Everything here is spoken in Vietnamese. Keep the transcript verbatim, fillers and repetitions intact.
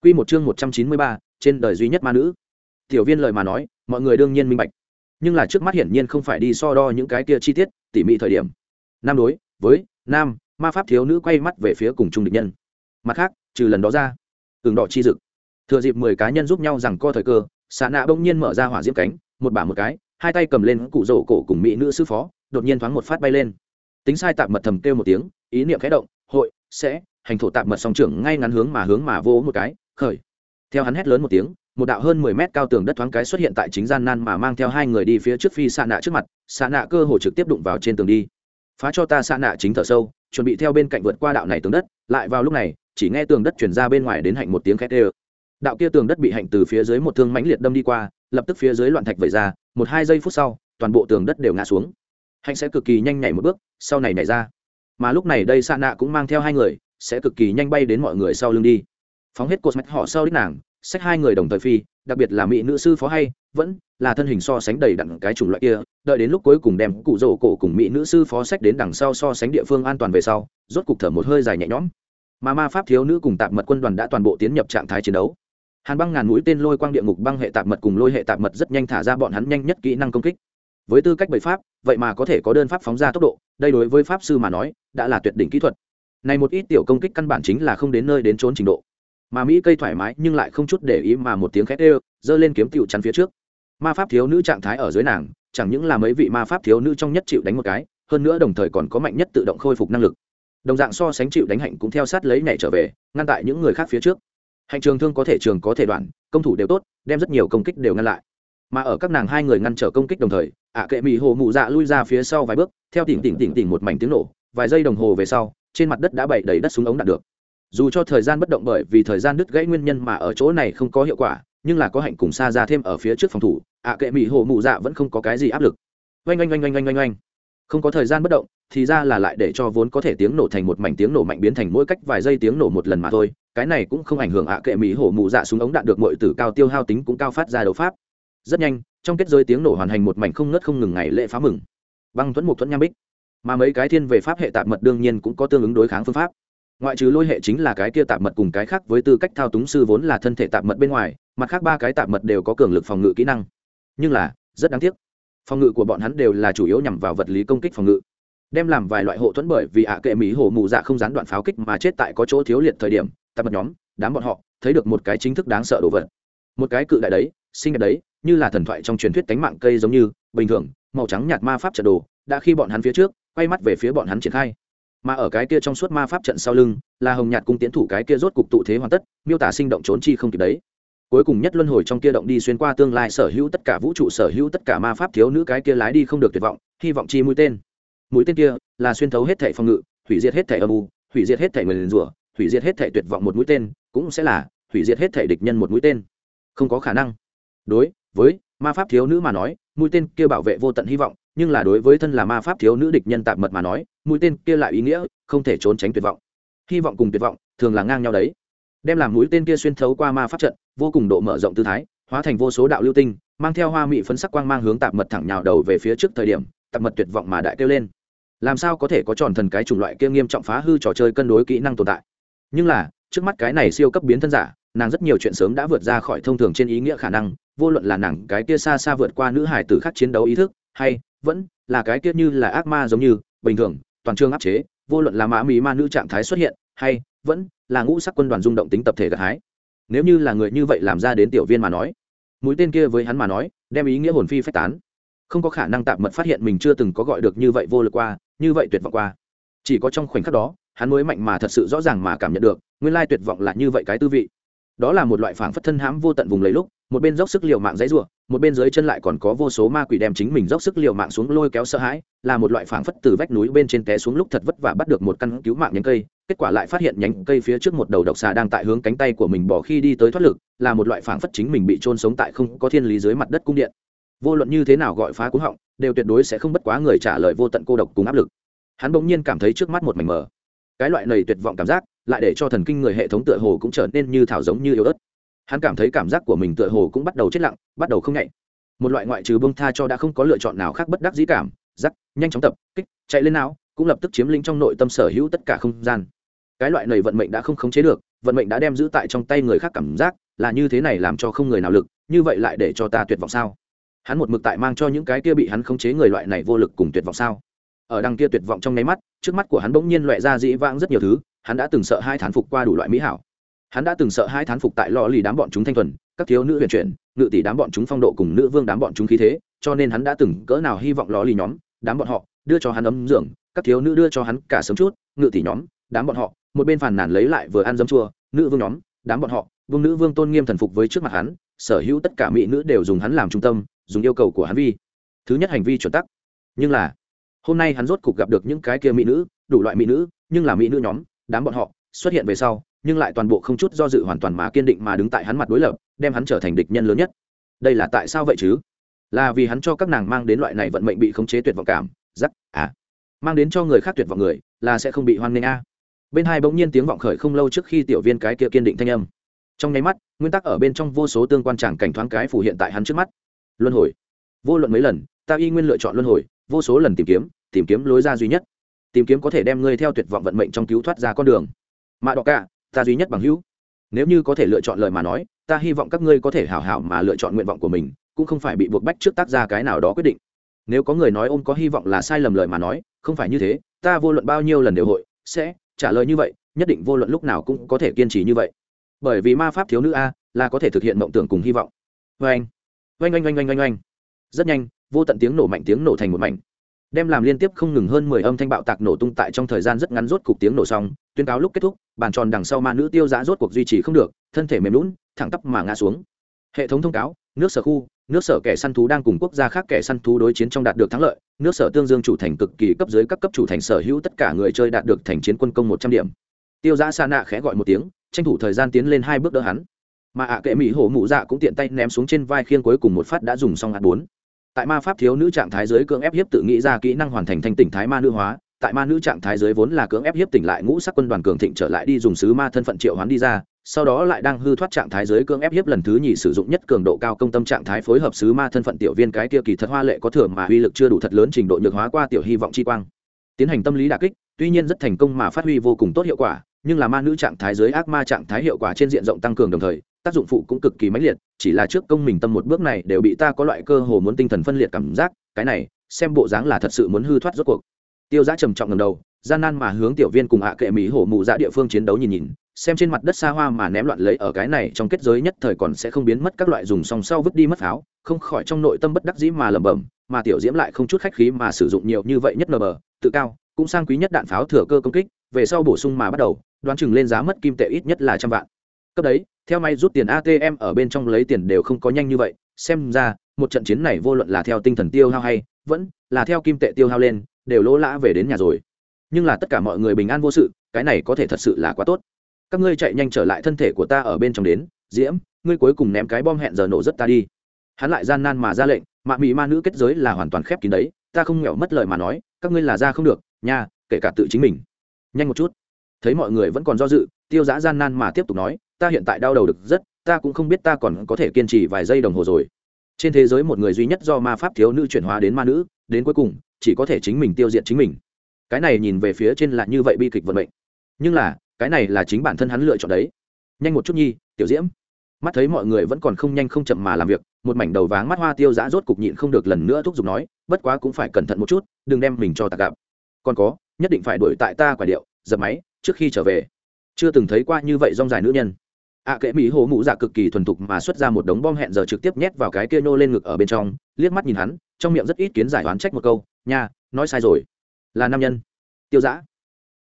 Quy một chương một trăm chín mươi ba, trên đời duy nhất ma nữ. Tiểu Viên lời mà nói, mọi người đương nhiên minh bạch. Nhưng là trước mắt hiển nhiên không phải đi so đo những cái kia chi tiết, tỉ mỉ thời điểm. Nam đối với nam, ma pháp thiếu nữ quay mắt về phía cùng chung địch nhân. Mặt khác, trừ lần đó ra, tường đỏ chi dực. Thừa dịp mười cá nhân giúp nhau rằng co thời cơ, Sạ Nạ bỗng nhiên mở ra hỏa diễm cánh, một bả một cái, hai tay cầm lên cụ rổ cổ cùng mỹ nữ sư phó, đột nhiên thoáng một phát bay lên. Tính sai tạm mật thầm kêu một tiếng, ý niệm khẽ động, hội sẽ hành thổ tạm mật song trưởng ngay ngắn hướng mà hướng mà vô một cái, khởi. Theo hắn hét lớn một tiếng, một đạo hơn mười mét cao tường đất thoáng cái xuất hiện tại chính gian nan mà mang theo hai người đi phía trước phi Sạ Nạ trước mặt, Sạ Nạ cơ hồ trực tiếp đụng vào trên tường đi. Phá cho ta. Sạ Nạ chính thở sâu, chuẩn bị theo bên cạnh vượt qua đạo này tường đất, lại vào lúc này, chỉ nghe tường đất truyền ra bên ngoài đến hạnh một tiếng khét đều. Đạo kia tường đất bị hạnh từ phía dưới một thương mãnh liệt đâm đi qua, lập tức phía dưới loạn thạch vẩy ra, một hai giây phút sau, toàn bộ tường đất đều ngã xuống. Hạnh sẽ cực kỳ nhanh nhảy một bước, sau này nhảy ra. Mà lúc này đây Sạ Nạ cũng mang theo hai người, sẽ cực kỳ nhanh bay đến mọi người sau lưng đi. Phóng hết cột mạch họ sau đích nàng, xách hai người đồng thời phi, đặc biệt là mỹ nữ sư phó hay vẫn là thân hình so sánh đầy đặn cái chủng loại kia, đợi đến lúc cuối cùng đem cụ rổ cổ cùng mỹ nữ sư phó xách đến đằng sau so sánh địa phương an toàn về sau, rốt cục thở một hơi dài nhẹ nhõm. Mà ma pháp thiếu nữ cùng tạp mật quân đoàn đã toàn bộ tiến nhập trạng thái chiến đấu. Hàn băng ngàn mũi tên lôi quang địa ngục băng hệ tạp mật cùng lôi hệ tạp mật rất nhanh thả ra bọn hắn nhanh nhất kỹ năng công kích. Với tư cách bảy pháp, vậy mà có thể có đơn pháp phóng ra tốc độ, đây đối với pháp sư mà nói, đã là tuyệt đỉnh kỹ thuật. Này một ít tiểu công kích căn bản chính là không đến nơi đến trốn trình độ. Mà mỹ cây thoải mái nhưng lại không chút để ý mà một tiếng khét ê, giơ lên kiếm tiểu chắn phía trước. Ma pháp thiếu nữ trạng thái ở dưới nàng, chẳng những là mấy vị ma pháp thiếu nữ trong nhất chịu đánh một cái, hơn nữa đồng thời còn có mạnh nhất tự động khôi phục năng lực. Đồng dạng so sánh chịu đánh hạnh cũng theo sát lấy nhảy trở về, ngăn tại những người khác phía trước. Hành trường thương có thể trường có thể đoạn, công thủ đều tốt, đem rất nhiều công kích đều ngăn lại. Mà ở các nàng hai người ngăn trở công kích đồng thời, ạ kệ mỹ hồ mụ dạ lui ra phía sau vài bước, theo tỉnh tỉnh tỉnh tỉnh một mảnh tiếng nổ, vài giây đồng hồ về sau, trên mặt đất đã bày đầy đất súng ống đạn được. Dù cho thời gian bất động bởi vì thời gian đứt gãy nguyên nhân mà ở chỗ này không có hiệu quả, nhưng là có hạnh cùng xa ra thêm ở phía trước phòng thủ, ạ kệ mỹ hồ mụ dạ vẫn không có cái gì áp lực. Oanh oanh oanh oanh oanh oanh oanh. Không có thời gian bất động, thì ra là lại để cho vốn có thể tiếng nổ thành một mảnh tiếng nổ mạnh biến thành mỗi cách vài giây tiếng nổ một lần mà thôi. Cái này cũng không ảnh hưởng ạ kệ mỹ hổ mụ dạ súng ống đạn được mọi tử cao tiêu hao tính cũng cao phát ra đấu pháp. Rất nhanh, trong kết giới tiếng nổ hoàn thành một mảnh không ngớt không ngừng ngày lễ phá mừng. Băng thuẫn một thuẫn nham bích. Mà mấy cái thiên về pháp hệ tạp mật đương nhiên cũng có tương ứng đối kháng phương pháp. Ngoại trừ lôi hệ chính là cái kia tạp mật cùng cái khác với tư cách thao túng sư vốn là thân thể tạp mật bên ngoài, mặt khác ba cái tạp mật đều có cường lực phòng ngự kỹ năng. Nhưng là, rất đáng tiếc, phòng ngự của bọn hắn đều là chủ yếu nhằm vào vật lý công kích phòng ngự, đem làm vài loại hộ thuẫn bởi vì ạ kệ mỹ hổ mù dạ không gián đoạn pháo kích mà chết tại có chỗ thiếu liệt thời điểm, tạp mật nhóm, đám bọn họ thấy được một cái chính thức đáng sợ đồ vật, một cái cự đại đấy, xinh đẹp đấy, như là thần thoại trong truyền thuyết cánh mạng cây giống như bình thường, màu trắng nhạt ma pháp trận đồ, đã khi bọn hắn phía trước, quay mắt về phía bọn hắn triển khai. Mà ở cái kia trong suốt ma pháp trận sau lưng, là hồng nhạt cung tiến thủ cái kia rốt cục tụ thế hoàn tất, miêu tả sinh động trốn chi không kịp đấy. Cuối cùng nhất luân hồi trong kia động đi xuyên qua tương lai sở hữu tất cả vũ trụ sở hữu tất cả ma pháp thiếu nữ cái kia lái đi không được tuyệt vọng, hy vọng chi mũi tên. Mũi tên kia là xuyên thấu hết thảy phòng ngự, hủy diệt hết thảy âm u, hủy diệt hết thảy nguyền rủa, hủy diệt hết thảy tuyệt vọng một mũi tên, cũng sẽ là hủy diệt hết thảy địch nhân một mũi tên. Không có khả năng. Đối với ma pháp thiếu nữ mà nói, mũi tên kia bảo vệ vô tận hy vọng, nhưng là đối với thân là ma pháp thiếu nữ địch nhân tạp mật mà nói, mũi tên kia lại ý nghĩa không thể trốn tránh tuyệt vọng. Hy vọng cùng tuyệt vọng thường là ngang nhau đấy. Đem làm mũi tên kia xuyên thấu qua ma pháp trận, vô cùng độ mở rộng tư thái, hóa thành vô số đạo lưu tinh, mang theo hoa mỹ phấn sắc quang mang hướng tạp mật thẳng nhào đầu về phía trước thời điểm, tạp mật tuyệt vọng mà đại kêu lên. Làm sao có thể có tròn thần cái chủng loại kia nghiêm trọng phá hư trò chơi cân đối kỹ năng tồn tại? Nhưng là, trước mắt cái này siêu cấp biến thân giả, nàng rất nhiều chuyện sớm đã vượt ra khỏi thông thường trên ý nghĩa khả năng, vô luận là nàng cái kia xa xa vượt qua nữ hải tử khác chiến đấu ý thức, hay vẫn là cái kia như là ác ma giống như bình thường toàn trường áp chế, vô luận là mã mỹ ma nữ trạng thái xuất hiện, hay vẫn là ngũ sắc quân đoàn rung động tính tập thể gặt hái. Nếu như là người như vậy làm ra đến tiểu viên mà nói, mũi tên kia với hắn mà nói, đem ý nghĩa hồn phi phách tán. Không có khả năng tạp mật phát hiện mình chưa từng có gọi được như vậy vô lực qua, như vậy tuyệt vọng qua. Chỉ có trong khoảnh khắc đó, hắn mới mạnh mà thật sự rõ ràng mà cảm nhận được, nguyên lai tuyệt vọng là như vậy cái tư vị. Đó là một loại phảng phất thân hãm vô tận vùng lấy lúc, một bên dốc sức liều mạng dãy rủa, một bên dưới chân lại còn có vô số ma quỷ đem chính mình dốc sức liều mạng xuống lôi kéo sợ hãi, là một loại phảng phất từ vách núi bên trên té xuống lúc thật vất vả bắt được một căn cứu mạng nhánh cây, kết quả lại phát hiện nhánh cây phía trước một đầu độc xà đang tại hướng cánh tay của mình bỏ khi đi tới thoát lực, là một loại phảng phất chính mình bị chôn sống tại không có thiên lý dưới mặt đất cung điện. Vô luận như thế nào gọi phá cú họng, đều tuyệt đối sẽ không bất quá người trả lời vô tận cô độc cùng áp lực. Hắn bỗng nhiên cảm thấy trước mắt một mảnh mờ. Cái loại này tuyệt vọng cảm giác, lại để cho thần kinh người hệ thống tựa hồ cũng trở nên như thảo giống như yếu ớt. Hắn cảm thấy cảm giác của mình tựa hồ cũng bắt đầu chết lặng, bắt đầu không nhạy. Một loại ngoại trừ buông tha cho đã không có lựa chọn nào khác bất đắc dĩ cảm, rắc, nhanh chóng tập, kích, chạy lên não, cũng lập tức chiếm lĩnh trong nội tâm sở hữu tất cả không gian. cái loại này vận mệnh đã không khống chế được, vận mệnh đã đem giữ tại trong tay người khác cảm giác là như thế này, làm cho không người nào lực, như vậy lại để cho ta tuyệt vọng sao? Hắn một mực tại mang cho những cái kia bị hắn khống chế người loại này vô lực cùng tuyệt vọng sao? Ở đằng kia tuyệt vọng trong nháy mắt, trước mắt của hắn bỗng nhiên loại ra dĩ vãng rất nhiều thứ, hắn đã từng sợ hai thán phục qua đủ loại mỹ hảo, hắn đã từng sợ hai thán phục tại lò lì đám bọn chúng thanh thuần, các thiếu nữ huyền chuyển, ngự tỷ đám bọn chúng phong độ cùng nữ vương đám bọn chúng khí thế, cho nên hắn đã từng cỡ nào hy vọng lò lì nhóm đám bọn họ đưa cho hắn ấm dưỡng, các thiếu nữ đưa cho hắn cả sớm chút, ngự tỷ nhóm đám bọn họ một bên phàn nàn lấy lại vừa ăn dấm chua, nữ vương nhóm đám bọn họ vương nữ vương tôn nghiêm thần phục với trước mặt hắn, sở hữu tất cả mỹ nữ đều dùng hắn làm trung tâm, dùng yêu cầu của hắn vi thứ nhất hành vi chuẩn tắc. Nhưng là hôm nay hắn rốt cục gặp được những cái kia mỹ nữ, đủ loại mỹ nữ, nhưng là mỹ nữ nhóm đám bọn họ xuất hiện về sau, nhưng lại toàn bộ không chút do dự, hoàn toàn mà kiên định mà đứng tại hắn mặt đối lập, đem hắn trở thành địch nhân lớn nhất. Đây là tại sao vậy chứ? Là vì hắn cho các nàng mang đến loại này vận mệnh bị khống chế tuyệt vọng cảm giác à? Mang đến cho người khác tuyệt vọng người là sẽ không bị hoan nghênh a. À. Bên hai bỗng nhiên tiếng vọng khởi không lâu trước khi tiểu viên cái kia kiên định thanh âm. Trong nháy mắt, nguyên tắc ở bên trong vô số tương quan tràng cảnh thoáng cái phủ hiện tại hắn trước mắt. Luân hồi. Vô luận mấy lần, ta y nguyên lựa chọn luân hồi, vô số lần tìm kiếm, tìm kiếm lối ra duy nhất. Tìm kiếm có thể đem ngươi theo tuyệt vọng vận mệnh trong cứu thoát ra con đường. Mạ Đỏ Cả, ta duy nhất bằng hữu. Nếu như có thể lựa chọn lời mà nói, ta hy vọng các ngươi có thể hảo hảo mà lựa chọn nguyện vọng của mình, cũng không phải bị buộc bách trước tác ra cái nào đó quyết định. Nếu có người nói ôm có hy vọng là sai lầm lời mà nói, không phải như thế, ta vô luận bao nhiêu lần đều hội sẽ trả lời như vậy, nhất định vô luận lúc nào cũng có thể kiên trì như vậy. Bởi vì ma pháp thiếu nữ a là có thể thực hiện mộng tưởng cùng hy vọng. Oanh, oanh oanh oanh oanh oanh oanh. Rất nhanh, vô tận tiếng nổ mạnh tiếng nổ thành một mảnh, đem làm liên tiếp không ngừng hơn mười âm thanh bạo tạc nổ tung tại trong thời gian rất ngắn, rốt cục tiếng nổ xong, tuyên cáo lúc kết thúc, bàn tròn đằng sau ma nữ tiêu dã rốt cuộc duy trì không được, thân thể mềm lún, thẳng tắp mà ngã xuống. Hệ thống thông cáo, nước sở khu, nước sở kẻ săn thú đang cùng quốc gia khác kẻ săn thú đối chiến trong đạt được thắng lợi, nước sở tương dương chủ thành cực kỳ cấp dưới các cấp chủ thành sở hữu tất cả người chơi đạt được thành chiến quân công một trăm điểm. Tiêu dã sa nạ khẽ gọi một tiếng, tranh thủ thời gian tiến lên hai bước đỡ hắn, mà ạ kệ mỹ hổ mụ dạ cũng tiện tay ném xuống trên vai khiên cuối cùng một phát đã dùng xong hạt bốn. Tại ma pháp thiếu nữ trạng thái dưới cưỡng ép hiếp tự nghĩ ra kỹ năng hoàn thành thanh tỉnh thái ma nữ hóa, tại ma nữ trạng thái dưới vốn là cưỡng ép hiếp tỉnh lại ngũ sắc quân đoàn cường thịnh trở lại đi dùng sứ ma thân phận triệu hoán đi ra, sau đó lại đang hư thoát trạng thái dưới cưỡng ép hiếp lần thứ nhì sử dụng nhất cường độ cao công tâm trạng thái phối hợp sứ ma thân phận tiểu viên cái kia kỳ thật hoa lệ có thừa mà uy lực chưa đủ thật lớn trình độ nhược hóa qua tiểu hy vọng chi quang, tiến hành tâm lý đả kích, tuy nhiên rất thành công mà phát huy vô cùng tốt hiệu quả, nhưng là ma nữ trạng thái dưới ác ma trạng thái hiệu quả trên diện rộng tăng cường đồng thời tác dụng phụ cũng cực kỳ mãnh liệt, chỉ là trước công mình tâm một bước này đều bị ta có loại cơ hồ muốn tinh thần phân liệt cảm giác, cái này xem bộ dáng là thật sự muốn hư thoát rốt cuộc. Tiêu Dã trầm trọng ngẩng đầu, gian nan mà hướng tiểu viên cùng hạ kệ mỹ hổ mù dạ địa phương chiến đấu nhìn nhìn, xem trên mặt đất xa hoa mà ném loạn lấy ở cái này trong kết giới nhất thời còn sẽ không biến mất các loại dùng song sau vứt đi mất pháo, không khỏi trong nội tâm bất đắc dĩ mà lẩm bẩm, mà tiểu diễm lại không chút khách khí mà sử dụng nhiều như vậy nhất nờ bờ, tự cao, cũng sang quý nhất đạn pháo thừa cơ công kích, về sau bổ sung mà bắt đầu, đoán chừng lên giá mất kim tệ ít nhất là trăm vạn. Cấp đấy, theo may rút tiền a tê em ở bên trong lấy tiền đều không có nhanh như vậy, xem ra một trận chiến này vô luận là theo tinh thần tiêu hao hay vẫn là theo kim tệ tiêu hao lên, đều lỗ lã về đến nhà rồi. Nhưng là tất cả mọi người bình an vô sự, cái này có thể thật sự là quá tốt. Các ngươi chạy nhanh trở lại thân thể của ta ở bên trong đến, Diễm, ngươi cuối cùng ném cái bom hẹn giờ nổ rất ta đi. Hắn lại gian nan mà ra lệnh, mạ mị ma nữ kết giới là hoàn toàn khép kín đấy, ta không nghèo mất lời mà nói, các ngươi là ra không được, nha, kể cả tự chính mình. Nhanh một chút. Thấy mọi người vẫn còn do dự, Tiêu Dã gian nan mà tiếp tục nói, ta hiện tại đau đầu được rất, ta cũng không biết ta còn có thể kiên trì vài giây đồng hồ rồi. Trên thế giới một người duy nhất do ma pháp thiếu nữ chuyển hóa đến ma nữ, đến cuối cùng chỉ có thể chính mình tiêu diệt chính mình. Cái này nhìn về phía trên là như vậy bi kịch vận mệnh, nhưng là cái này là chính bản thân hắn lựa chọn đấy. Nhanh một chút nhi, tiểu Diễm. Mắt thấy mọi người vẫn còn không nhanh không chậm mà làm việc, một mảnh đầu váng mắt hoa Tiêu Dã rốt cục nhịn không được lần nữa thúc giục nói, bất quá cũng phải cẩn thận một chút, đừng đem mình cho ta gặp. Còn có, nhất định phải đuổi tại ta quả điệu, dập máy trước khi trở về. Chưa từng thấy qua như vậy rong dài nữ nhân. ạ kệ mỹ hồ mụ dạ cực kỳ thuần thục mà xuất ra một đống bom hẹn giờ trực tiếp nhét vào cái kia nhô lên ngực ở bên trong, liếc mắt nhìn hắn, trong miệng rất ít kiến giải đoán trách một câu, nha, nói sai rồi, là nam nhân. Tiêu Dã,